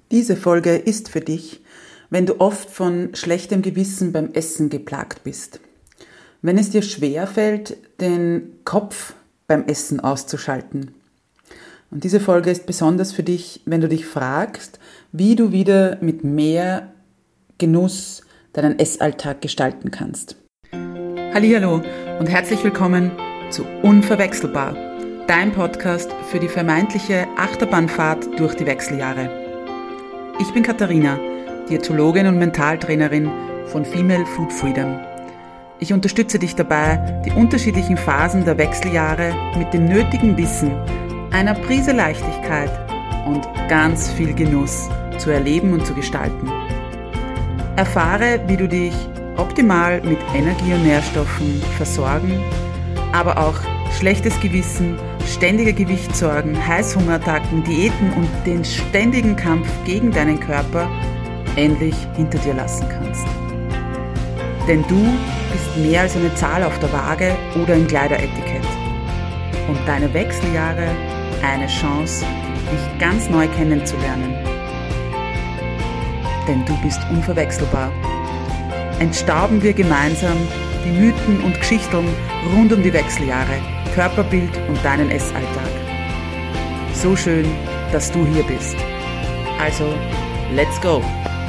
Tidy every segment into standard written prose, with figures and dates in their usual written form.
Diese Folge ist für dich, wenn du oft von schlechtem Gewissen beim Essen geplagt bist. Wenn es dir schwerfällt, den Kopf beim Essen auszuschalten. Und diese Folge ist besonders für dich, wenn du dich fragst, wie du wieder mit mehr Genuss deinen Essalltag gestalten kannst. Hallihallo und herzlich willkommen zu Unverwechselbar, dein Podcast für die vermeintliche Achterbahnfahrt durch die Wechseljahre. Ich bin Katharina, Diätologin und Mentaltrainerin von Female Food Freedom. Ich unterstütze dich dabei, die unterschiedlichen Phasen der Wechseljahre mit dem nötigen Wissen, einer Prise Leichtigkeit und ganz viel Genuss zu erleben und zu gestalten. Erfahre, wie du dich optimal mit Energie und Nährstoffen versorgen, aber auch schlechtes Gewissen, ständige Gewichtssorgen, Heißhungerattacken, Diäten und den ständigen Kampf gegen deinen Körper endlich hinter dir lassen kannst. Denn du bist mehr als eine Zahl auf der Waage oder im Kleideretikett. Und deine Wechseljahre eine Chance, dich ganz neu kennenzulernen. Denn du bist unverwechselbar. Entstauben wir gemeinsam die Mythen und Geschichten rund um die Wechseljahre, Körperbild und deinen Essalltag. So schön, dass du hier bist. Also, let's go!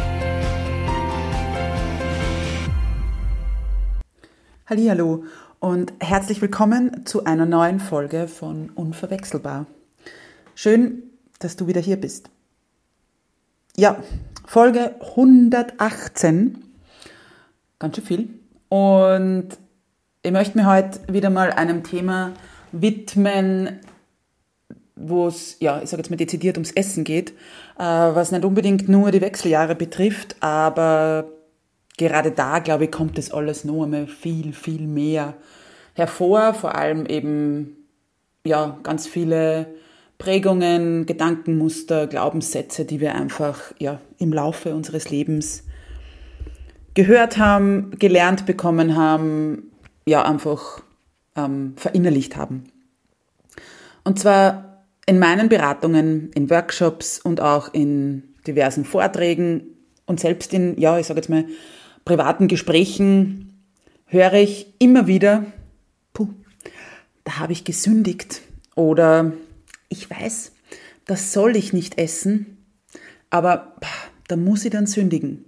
Hallihallo und herzlich willkommen zu einer neuen Folge von Unverwechselbar. Schön, dass du wieder hier bist. Ja, Folge 118, ganz schön viel. Und ich möchte mir heute wieder mal einem Thema widmen, wo es, ich sage jetzt mal dezidiert ums Essen geht, was nicht unbedingt nur die Wechseljahre betrifft, aber gerade da, glaube ich, kommt das alles noch einmal viel, viel mehr hervor, vor allem eben, ganz viele Prägungen, Gedankenmuster, Glaubenssätze, die wir einfach, im Laufe unseres Lebens gehört haben, gelernt bekommen haben, einfach verinnerlicht haben. Und zwar in meinen Beratungen, in Workshops und auch in diversen Vorträgen und selbst in, ich sage jetzt mal, privaten Gesprächen höre ich immer wieder, da habe ich gesündigt oder ich weiß, das soll ich nicht essen, aber da muss ich dann sündigen.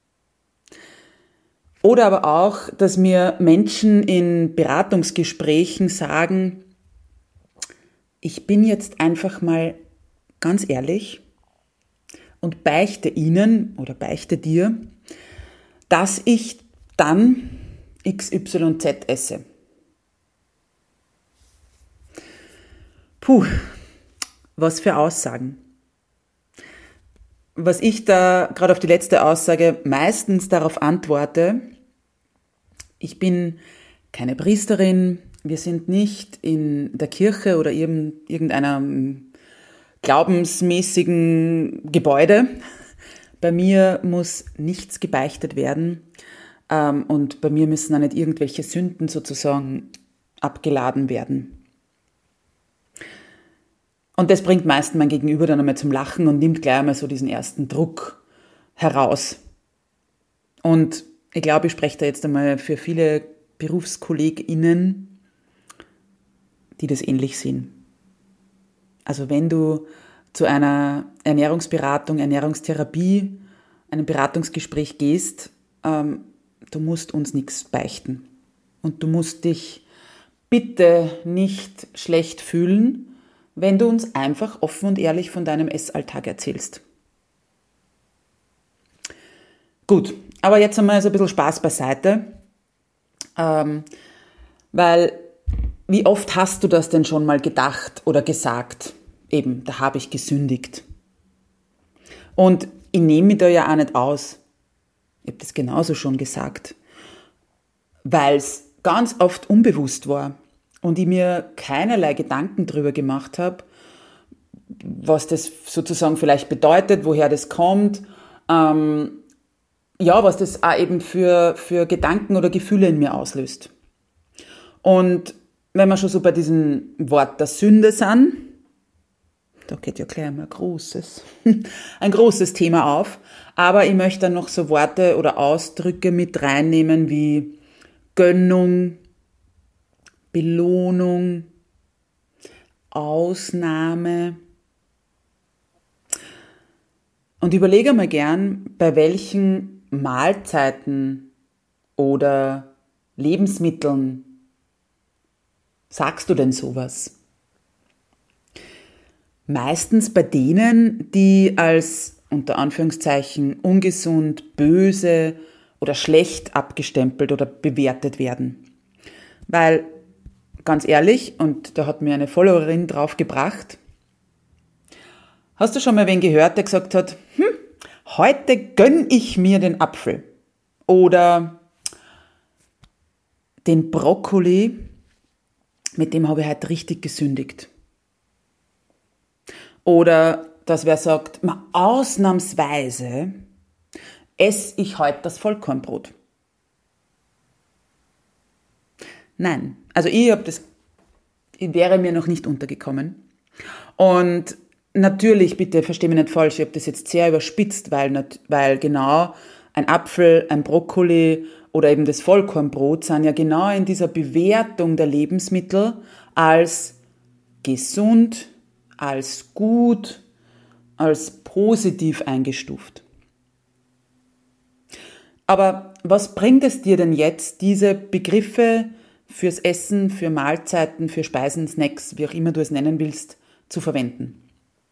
Oder aber auch, dass mir Menschen in Beratungsgesprächen sagen, ich bin jetzt einfach mal ganz ehrlich und beichte ihnen oder beichte dir, dass ich dann XYZ esse. Was für Aussagen. Was ich da gerade auf die letzte Aussage meistens darauf antworte, ich bin keine Priesterin, wir sind nicht in der Kirche oder irgendeinem glaubensmäßigen Gebäude. Bei mir muss nichts gebeichtet werden und bei mir müssen auch nicht irgendwelche Sünden sozusagen abgeladen werden. Und das bringt meist mein Gegenüber dann einmal zum Lachen und nimmt gleich einmal so diesen ersten Druck heraus. Und ich glaube, ich spreche da jetzt einmal für viele BerufskollegInnen, die das ähnlich sehen. Also wenn du zu einer Ernährungsberatung, Ernährungstherapie, einem Beratungsgespräch gehst, du musst uns nichts beichten. Und du musst dich bitte nicht schlecht fühlen, wenn du uns einfach offen und ehrlich von deinem Essalltag erzählst. Gut, aber jetzt einmal so ein bisschen Spaß beiseite, weil wie oft hast du das denn schon mal gedacht oder gesagt? Eben, da habe ich gesündigt. Und ich nehme mich da ja auch nicht aus. Ich habe das genauso schon gesagt, weil es ganz oft unbewusst war und ich mir keinerlei Gedanken drüber gemacht habe, was das sozusagen vielleicht bedeutet, woher das kommt, was das auch eben für Gedanken oder Gefühle in mir auslöst. Und wenn wir schon so bei diesem Wort der Sünde sind, Da geht ja gleich mal ein großes Thema auf. Aber ich möchte dann noch so Worte oder Ausdrücke mit reinnehmen wie Gönnung, Belohnung, Ausnahme. Und überlege mal gern, bei welchen Mahlzeiten oder Lebensmitteln sagst du denn sowas? Meistens bei denen, die als unter Anführungszeichen ungesund, böse oder schlecht abgestempelt oder bewertet werden. Weil, ganz ehrlich, und da hat mir eine Followerin drauf gebracht, hast du schon mal wen gehört, der gesagt hat, heute gönn ich mir den Apfel oder den Brokkoli, mit dem habe ich heute richtig gesündigt. Oder dass wer sagt, ausnahmsweise esse ich heute das Vollkornbrot. Nein, also ich wäre mir noch nicht untergekommen. Und natürlich, bitte versteh mich nicht falsch, ich habe das jetzt sehr überspitzt, weil genau ein Apfel, ein Brokkoli oder eben das Vollkornbrot sind ja genau in dieser Bewertung der Lebensmittel als gesund, als gut, als positiv eingestuft. Aber was bringt es dir denn jetzt, diese Begriffe fürs Essen, für Mahlzeiten, für Speisen, Snacks, wie auch immer du es nennen willst, zu verwenden?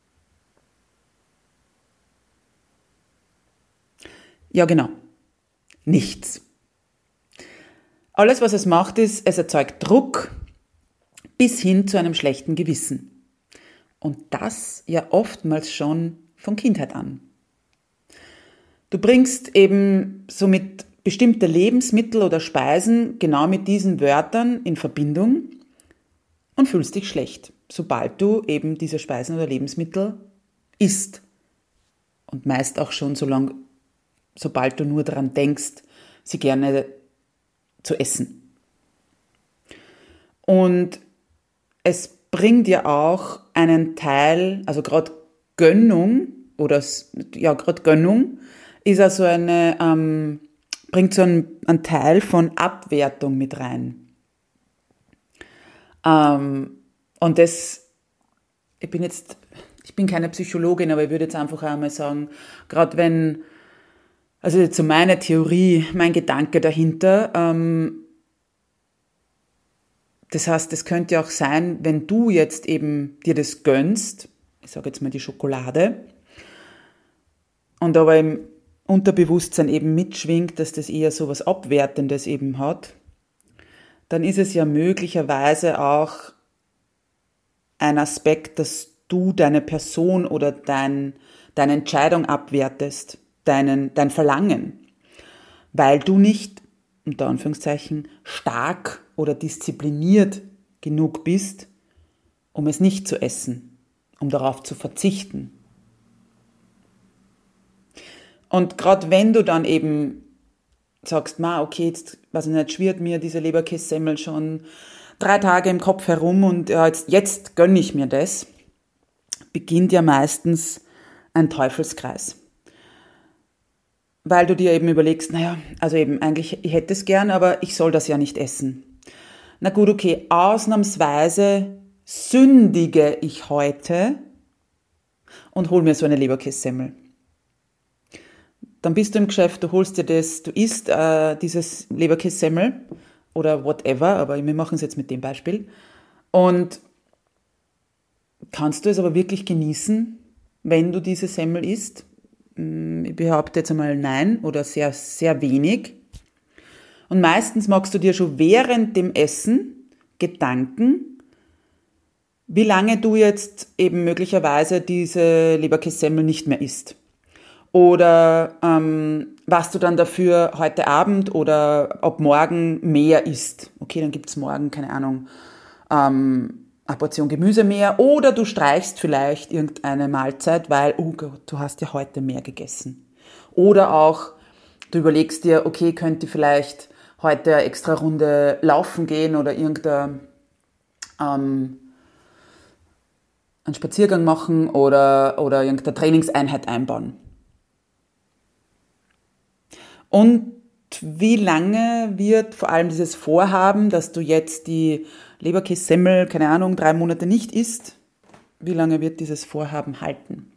Ja, genau. Nichts. Alles, was es macht, ist, es erzeugt Druck bis hin zu einem schlechten Gewissen. Und das ja oftmals schon von Kindheit an. Du bringst eben somit bestimmte Lebensmittel oder Speisen genau mit diesen Wörtern in Verbindung und fühlst dich schlecht, sobald du eben diese Speisen oder Lebensmittel isst. Und meist auch schon sobald du nur daran denkst, sie gerne zu essen. Und es bringt ja auch einen Teil, also gerade Gönnung gerade Gönnung ist also bringt so einen Teil von Abwertung mit rein. Und ich bin keine Psychologin, aber ich würde jetzt einfach einmal sagen, gerade also jetzt so meine Theorie, mein Gedanke dahinter, das heißt, es könnte auch sein, wenn du jetzt eben dir das gönnst, ich sage jetzt mal die Schokolade, und aber im Unterbewusstsein eben mitschwingt, dass das eher so was Abwertendes eben hat, dann ist es ja möglicherweise auch ein Aspekt, dass du deine Person oder deine Entscheidung abwertest, dein Verlangen, weil du nicht, unter Anführungszeichen, stark oder diszipliniert genug bist, um es nicht zu essen, um darauf zu verzichten. Und gerade wenn du dann eben sagst, okay, jetzt, weiß ich nicht, schwirrt mir diese Leberkässemmel schon 3 Tage im Kopf herum und ja, jetzt gönne ich mir das, beginnt ja meistens ein Teufelskreis. Weil du dir eben überlegst, also eben eigentlich, ich hätte es gern, aber ich soll das ja nicht essen. Na gut, okay, ausnahmsweise sündige ich heute und hol mir so eine Leberkässemmel. Dann bist du im Geschäft, du holst dir das, du isst dieses Leberkässemmel oder whatever, aber wir machen es jetzt mit dem Beispiel. Und kannst du es aber wirklich genießen, wenn du diese Semmel isst? Ich behaupte jetzt einmal nein oder sehr, sehr wenig. Und meistens machst du dir schon während dem Essen Gedanken, wie lange du jetzt eben möglicherweise diese Leberkässemmel nicht mehr isst. Oder was du dann dafür heute Abend oder ab morgen mehr isst. Okay, dann gibt's morgen, keine Ahnung, eine Portion Gemüse mehr. Oder du streichst vielleicht irgendeine Mahlzeit, weil, oh Gott, du hast ja heute mehr gegessen. Oder auch, du überlegst dir, okay, könnte ich vielleicht heute eine extra Runde laufen gehen oder irgendeine einen Spaziergang machen oder irgendeine Trainingseinheit einbauen. Und wie lange wird vor allem dieses Vorhaben, dass du jetzt die Leberkässemmel, keine Ahnung, 3 Monate nicht isst, wie lange wird dieses Vorhaben halten?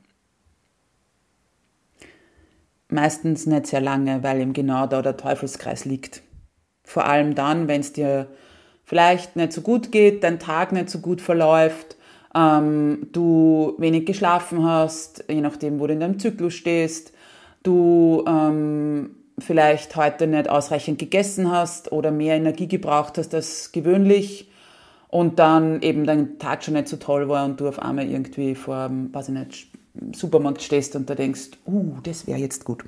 Meistens nicht sehr lange, weil eben genau da der Teufelskreis liegt. Vor allem dann, wenn es dir vielleicht nicht so gut geht, dein Tag nicht so gut verläuft, du wenig geschlafen hast, je nachdem, wo du in deinem Zyklus stehst, du vielleicht heute nicht ausreichend gegessen hast oder mehr Energie gebraucht hast als gewöhnlich und dann eben dein Tag schon nicht so toll war und du auf einmal irgendwie vor dem, weiß ich nicht, Supermarkt stehst und da denkst, das wäre jetzt gut.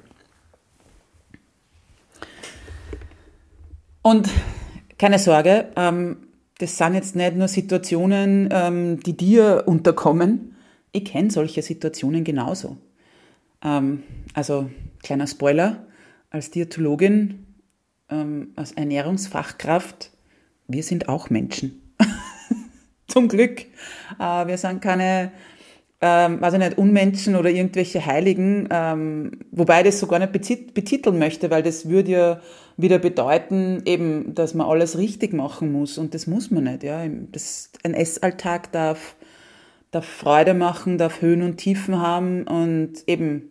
Und keine Sorge, das sind jetzt nicht nur Situationen, die dir unterkommen. Ich kenne solche Situationen genauso. Also kleiner Spoiler, als Diätologin, als Ernährungsfachkraft, wir sind auch Menschen. Zum Glück. Wir sind keine, weiß ich nicht, Unmenschen oder irgendwelche Heiligen, wobei ich das so gar nicht betiteln möchte, weil das würde ja wieder bedeuten, eben, dass man alles richtig machen muss und das muss man nicht. Ja. Ein Essalltag darf Freude machen, darf Höhen und Tiefen haben und eben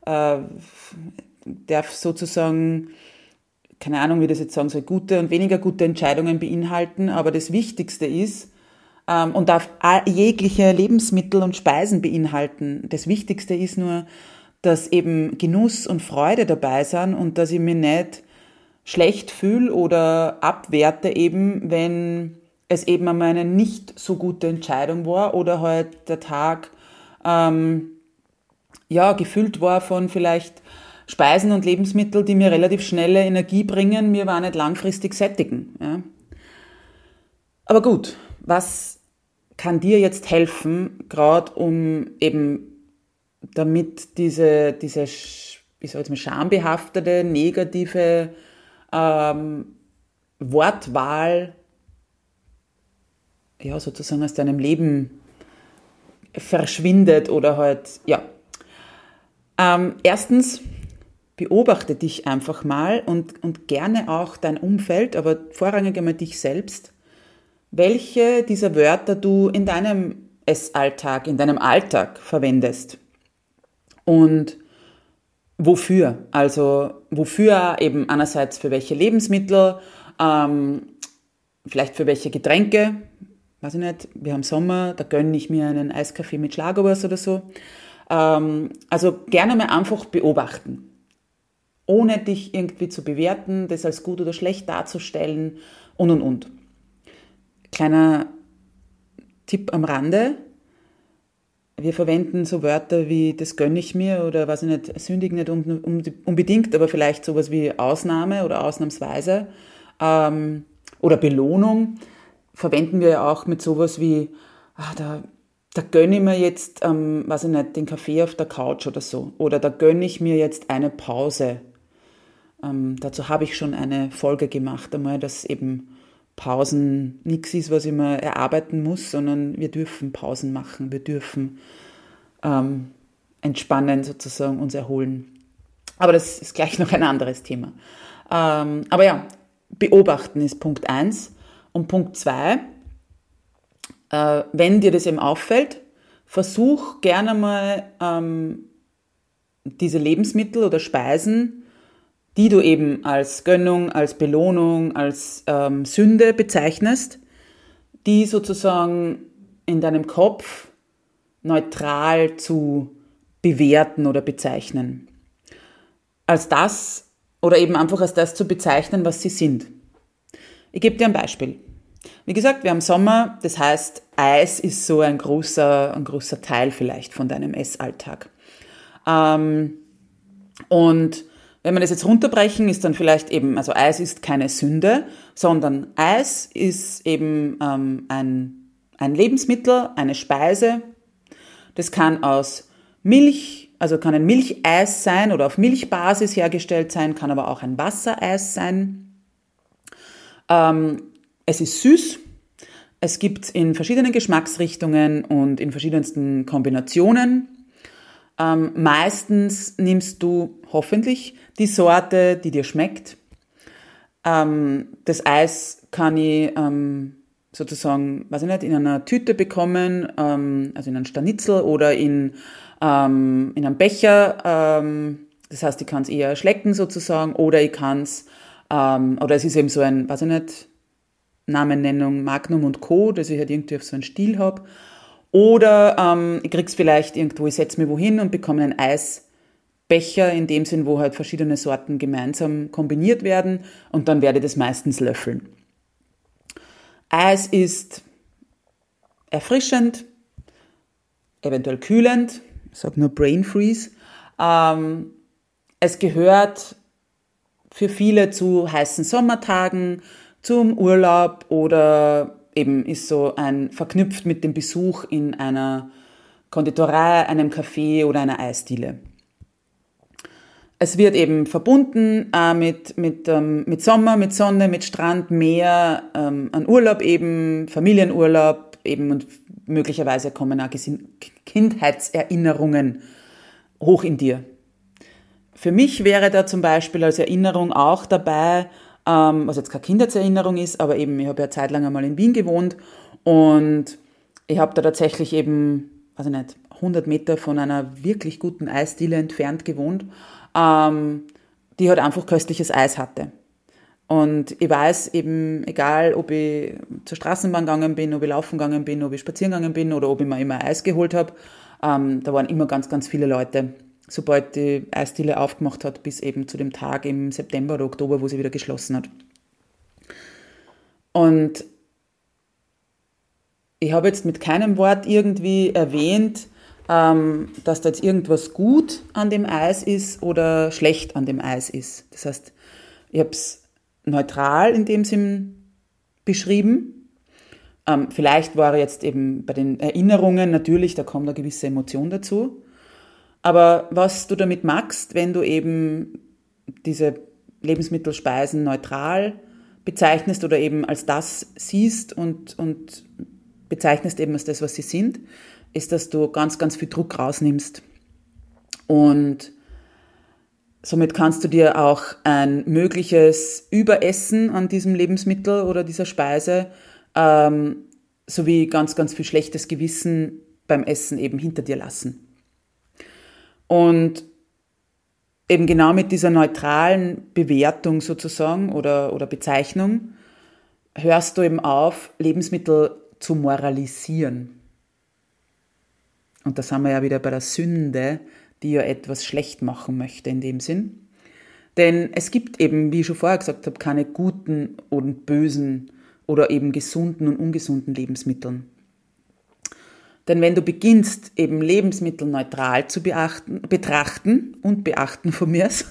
darf sozusagen, keine Ahnung, wie das jetzt sagen soll, gute und weniger gute Entscheidungen beinhalten, aber das Wichtigste ist, und darf jegliche Lebensmittel und Speisen beinhalten. Das Wichtigste ist nur, dass eben Genuss und Freude dabei sind und dass ich mich nicht schlecht fühle oder abwerte eben, wenn es eben einmal eine nicht so gute Entscheidung war oder halt der Tag gefüllt war von vielleicht Speisen und Lebensmittel, die mir relativ schnelle Energie bringen, mir aber auch nicht langfristig sättigen. Ja. Aber gut, was kann dir jetzt helfen, gerade um eben damit diese ich sag jetzt mal, schambehaftete, negative Wortwahl ja sozusagen aus deinem Leben verschwindet oder halt, ja. Erstens, beobachte dich einfach mal und gerne auch dein Umfeld, aber vorrangig einmal dich selbst, welche dieser Wörter du in deinem Essalltag, in deinem Alltag verwendest und wofür. Also wofür eben einerseits für welche Lebensmittel, vielleicht für welche Getränke, weiß ich nicht, wir haben Sommer, da gönne ich mir einen Eiskaffee mit Schlagobers oder so. Also gerne mal einfach beobachten, ohne dich irgendwie zu bewerten, das als gut oder schlecht darzustellen und. Kleiner Tipp am Rande, wir verwenden so Wörter wie das gönne ich mir oder weiß ich nicht, sündig nicht unbedingt, aber vielleicht sowas wie Ausnahme oder ausnahmsweise oder Belohnung verwenden wir ja auch mit sowas wie da gönne ich mir jetzt, weiß ich nicht, den Kaffee auf der Couch oder so. Oder da gönne ich mir jetzt eine Pause. Dazu habe ich schon eine Folge gemacht, einmal, dass eben Pausen nichts ist, was ich mir erarbeiten muss, sondern wir dürfen Pausen machen, wir dürfen entspannen, sozusagen uns erholen. Aber das ist gleich noch ein anderes Thema. Aber ja, beobachten ist Punkt 1. Und Punkt 2, wenn dir das eben auffällt, versuch gerne mal diese Lebensmittel oder Speisen, die du eben als Gönnung, als Belohnung, als Sünde bezeichnest, die sozusagen in deinem Kopf neutral zu bewerten oder bezeichnen. Als das oder eben einfach als das zu bezeichnen, was sie sind. Ich gebe dir ein Beispiel. Wie gesagt, wir haben Sommer, das heißt, Eis ist so ein großer Teil vielleicht von deinem Essalltag. Und wenn wir das jetzt runterbrechen, ist dann vielleicht eben, also Eis ist keine Sünde, sondern Eis ist eben ein Lebensmittel, eine Speise. Das kann aus Milch, also kann ein Milcheis sein oder auf Milchbasis hergestellt sein, kann aber auch ein Wassereis sein. Es ist süß, Es gibt in verschiedenen Geschmacksrichtungen und in verschiedensten Kombinationen. Meistens nimmst du hoffentlich die Sorte, die dir schmeckt. Das Eis kann ich sozusagen, weiß ich nicht, in einer Tüte bekommen, also in einem Scharnizel oder in einem Becher. Das heißt, ich kann es eher schlecken sozusagen oder ich kann es, oder es ist eben so ein, weiß ich nicht, Namennennung Magnum und Co., dass ich halt irgendwie auf so einen Stiel habe. Oder ich krieg's vielleicht irgendwo, ich setze mich wohin und bekomme einen Eisbecher, in dem Sinn, wo halt verschiedene Sorten gemeinsam kombiniert werden und dann werde ich das meistens löffeln. Eis ist erfrischend, eventuell kühlend, ich sage nur Brain Freeze. Es gehört für viele zu heißen Sommertagen, zum Urlaub oder eben ist so verknüpft mit dem Besuch in einer Konditorei, einem Café oder einer Eisdiele. Es wird eben verbunden mit Sommer, mit Sonne, mit Strand, Meer, an Urlaub eben, Familienurlaub eben und möglicherweise kommen auch Kindheitserinnerungen hoch in dir. Für mich wäre da zum Beispiel als Erinnerung auch dabei, was jetzt keine Kindheitserinnerung ist, aber eben, ich habe ja zeitlang einmal in Wien gewohnt und ich habe da tatsächlich eben, weiß ich nicht, 100 Meter von einer wirklich guten Eisdiele entfernt gewohnt, die halt einfach köstliches Eis hatte. Und ich weiß eben, egal ob ich zur Straßenbahn gegangen bin, ob ich laufen gegangen bin, ob ich spazieren gegangen bin oder ob ich mir immer Eis geholt habe, da waren immer ganz, ganz viele Leute, sobald die Eisdiele aufgemacht hat, bis eben zu dem Tag im September oder Oktober, wo sie wieder geschlossen hat. Und ich habe jetzt mit keinem Wort irgendwie erwähnt, dass da jetzt irgendwas gut an dem Eis ist oder schlecht an dem Eis ist. Das heißt, ich habe es neutral in dem Sinn beschrieben. Vielleicht war jetzt eben bei den Erinnerungen natürlich, da kommt eine gewisse Emotion dazu. Aber was du damit machst, wenn du eben diese Lebensmittelspeisen neutral bezeichnest oder eben als das siehst und bezeichnest eben als das, was sie sind, ist, dass du ganz, ganz viel Druck rausnimmst. Und somit kannst du dir auch ein mögliches Überessen an diesem Lebensmittel oder dieser Speise sowie ganz, ganz viel schlechtes Gewissen beim Essen eben hinter dir lassen. Und eben genau mit dieser neutralen Bewertung sozusagen oder Bezeichnung hörst du eben auf, Lebensmittel zu moralisieren. Und da sind wir ja wieder bei der Sünde, die ja etwas schlecht machen möchte in dem Sinn. Denn es gibt eben, wie ich schon vorher gesagt habe, keine guten und bösen oder eben gesunden und ungesunden Lebensmitteln. Denn wenn du beginnst, eben Lebensmittel neutral zu betrachten von mir aus,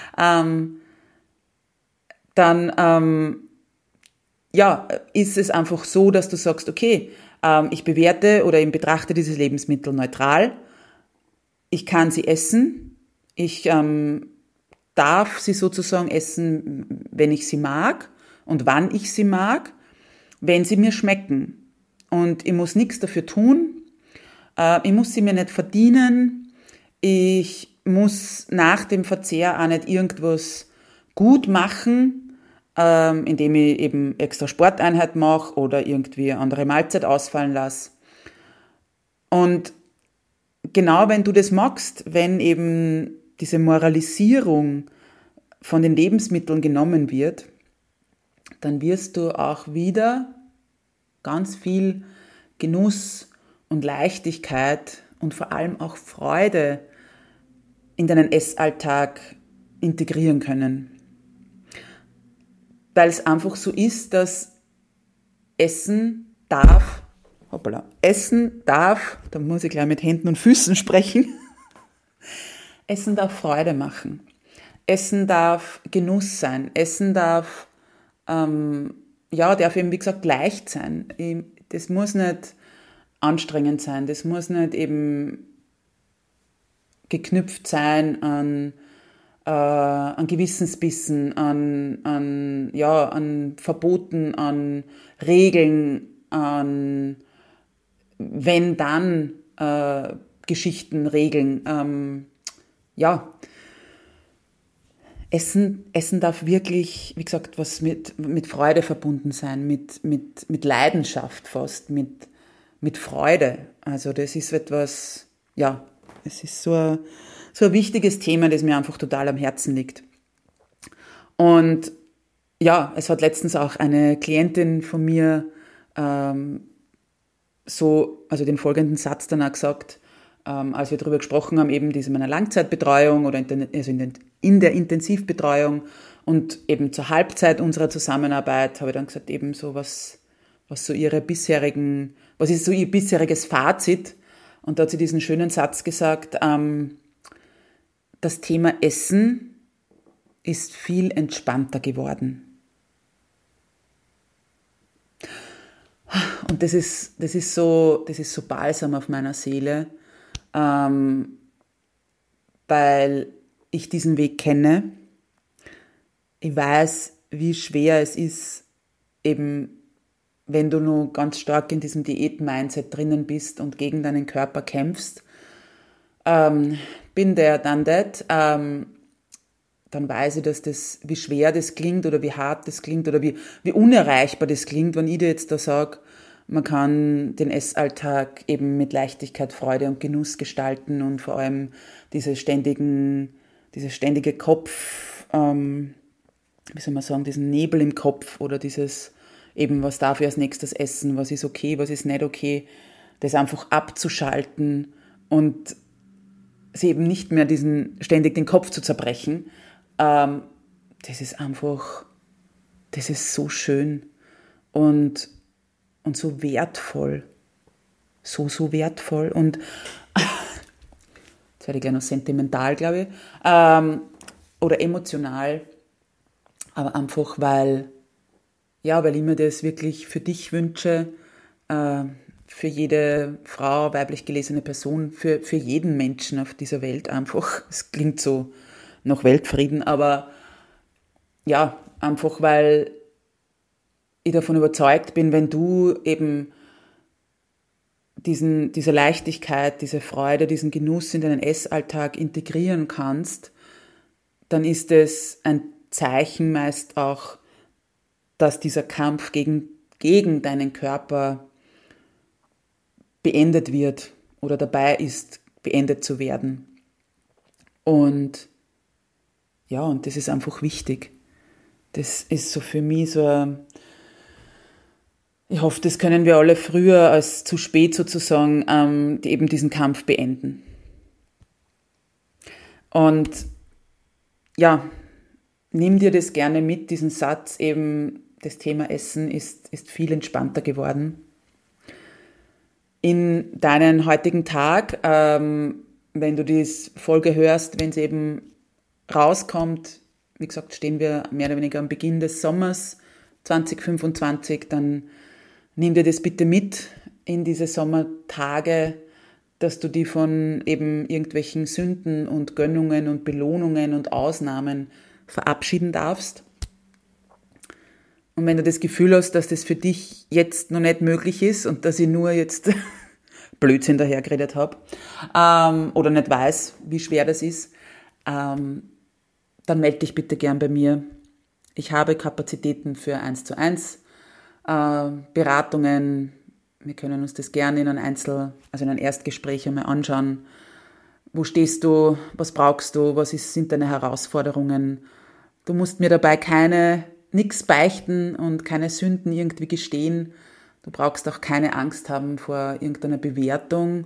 dann ist es einfach so, dass du sagst, okay, ich bewerte oder eben betrachte dieses Lebensmittel neutral, ich kann sie essen, ich darf sie sozusagen essen, wenn ich sie mag und wann ich sie mag, wenn sie mir schmecken. Und ich muss nichts dafür tun, ich muss sie mir nicht verdienen, ich muss nach dem Verzehr auch nicht irgendwas gut machen, indem ich eben extra Sporteinheit mache oder irgendwie eine andere Mahlzeit ausfallen lasse. Und genau wenn du das magst, wenn eben diese Moralisierung von den Lebensmitteln genommen wird, dann wirst du auch wieder ganz viel Genuss und Leichtigkeit und vor allem auch Freude in deinen Essalltag integrieren können. Weil es einfach so ist, dass Essen darf, da muss ich gleich mit Händen und Füßen sprechen, Essen darf Freude machen. Essen darf Genuss sein. Essen darf eben, wie gesagt, leicht sein. Das muss nicht anstrengend sein. Das muss nicht eben geknüpft sein an Gewissensbissen, an Verboten, an Regeln. an wenn dann Geschichten, Regeln. Essen darf wirklich, wie gesagt, was mit Freude verbunden sein, mit Leidenschaft fast, mit Freude. Also das ist etwas, es ist so ein wichtiges Thema, das mir einfach total am Herzen liegt. Und ja, es hat letztens auch eine Klientin von mir den folgenden Satz dann auch gesagt, als wir darüber gesprochen haben, eben diese meiner Langzeitbetreuung oder in der Intensivbetreuung und eben zur Halbzeit unserer Zusammenarbeit, habe ich dann gesagt, eben so was ist so ihr bisheriges Fazit? Und da hat sie diesen schönen Satz gesagt, das Thema Essen ist viel entspannter geworden. Und das ist so Balsam auf meiner Seele, weil ich diesen Weg kenne. Ich weiß, wie schwer es ist, eben wenn du nur ganz stark in diesem Diät-Mindset drinnen bist und gegen deinen Körper kämpfst. Bin there, done that. Dann weiß ich, wie schwer das klingt oder wie hart das klingt oder wie unerreichbar das klingt, wenn ich dir jetzt da sage, man kann den Essalltag eben mit Leichtigkeit, Freude und Genuss gestalten und vor allem diese ständige Kopf, diesen Nebel im Kopf oder dieses eben, was darf ich als nächstes essen, was ist okay, was ist nicht okay, das einfach abzuschalten und sie eben nicht mehr ständig den Kopf zu zerbrechen. Das ist so schön und so wertvoll. So wertvoll. Und jetzt werde ich gleich noch sentimental, glaube ich. Oder emotional. Aber einfach, weil ich mir das wirklich für dich wünsche, für jede Frau, weiblich gelesene Person, für jeden Menschen auf dieser Welt einfach. Es klingt so nach Weltfrieden, aber ja, einfach weil ich davon überzeugt bin, wenn du eben diese Leichtigkeit, diese Freude, diesen Genuss in deinen Essalltag integrieren kannst, dann ist es ein Zeichen meist auch, dass dieser Kampf gegen deinen Körper beendet wird oder dabei ist, beendet zu werden. Und das ist einfach wichtig. Das ist so für mich ich hoffe, das können wir alle früher als zu spät sozusagen eben diesen Kampf beenden. Und nimm dir das gerne mit, diesen Satz eben, das Thema Essen ist viel entspannter geworden. In deinen heutigen Tag, wenn du die Folge hörst, wenn sie eben rauskommt, wie gesagt, stehen wir mehr oder weniger am Beginn des Sommers 2025, dann nimm dir das bitte mit in diese Sommertage, dass du die von eben irgendwelchen Sünden und Gönnungen und Belohnungen und Ausnahmen verabschieden darfst. Und wenn du das Gefühl hast, dass das für dich jetzt noch nicht möglich ist und dass ich nur jetzt Blödsinn dahergeredet habe oder nicht weiß, wie schwer das ist, dann melde dich bitte gern bei mir. Ich habe Kapazitäten für 1:1 Beratungen. Wir können uns das gerne in ein Erstgespräch einmal anschauen. Wo stehst du? Was brauchst du? Sind deine Herausforderungen? Du musst mir dabei nichts beichten und keine Sünden irgendwie gestehen. Du brauchst auch keine Angst haben vor irgendeiner Bewertung,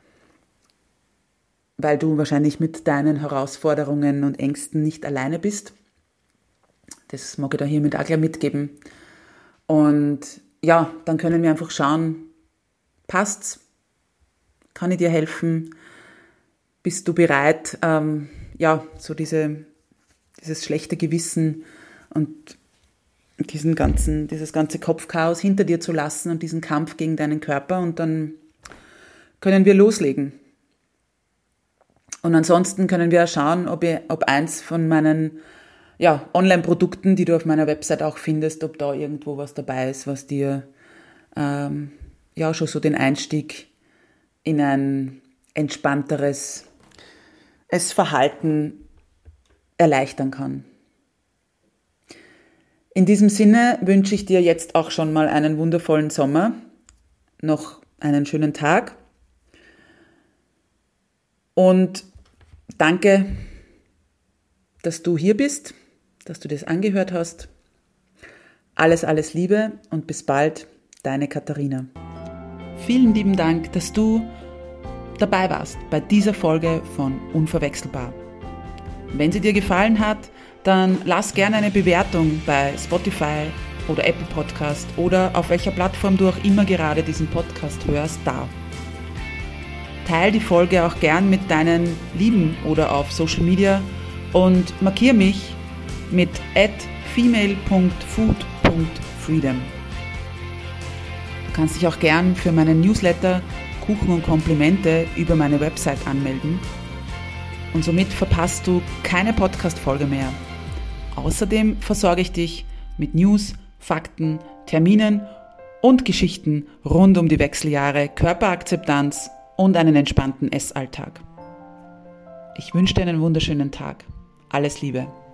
weil du wahrscheinlich mit deinen Herausforderungen und Ängsten nicht alleine bist. Das mag ich da hiermit auch gleich mitgeben. Und dann können wir einfach schauen, passt's? Kann ich dir helfen? Bist du bereit, dieses schlechte Gewissen und dieses ganze Kopfchaos hinter dir zu lassen und diesen Kampf gegen deinen Körper, und dann können wir loslegen. Und ansonsten können wir schauen, ob eins von meinen Online-Produkten, die du auf meiner Website auch findest, ob da irgendwo was dabei ist, was dir schon so den Einstieg in ein entspannteres Essverhalten erleichtern kann. In diesem Sinne wünsche ich dir jetzt auch schon mal einen wundervollen Sommer, noch einen schönen Tag und danke, dass du hier bist, dass du das angehört hast. Alles Liebe und bis bald, deine Katharina. Vielen lieben Dank, dass du dabei warst bei dieser Folge von Unverwechselbar. Wenn sie dir gefallen hat, dann lass gerne eine Bewertung bei Spotify oder Apple Podcast oder auf welcher Plattform du auch immer gerade diesen Podcast hörst, da. Teil die Folge auch gern mit deinen Lieben oder auf Social Media und markiere mich mit @female.food.freedom. Du kannst dich auch gern für meinen Newsletter Kuchen und Komplimente über meine Website anmelden und somit verpasst du keine Podcast-Folge mehr. Außerdem versorge ich dich mit News, Fakten, Terminen und Geschichten rund um die Wechseljahre, Körperakzeptanz und einen entspannten Essalltag. Ich wünsche dir einen wunderschönen Tag. Alles Liebe.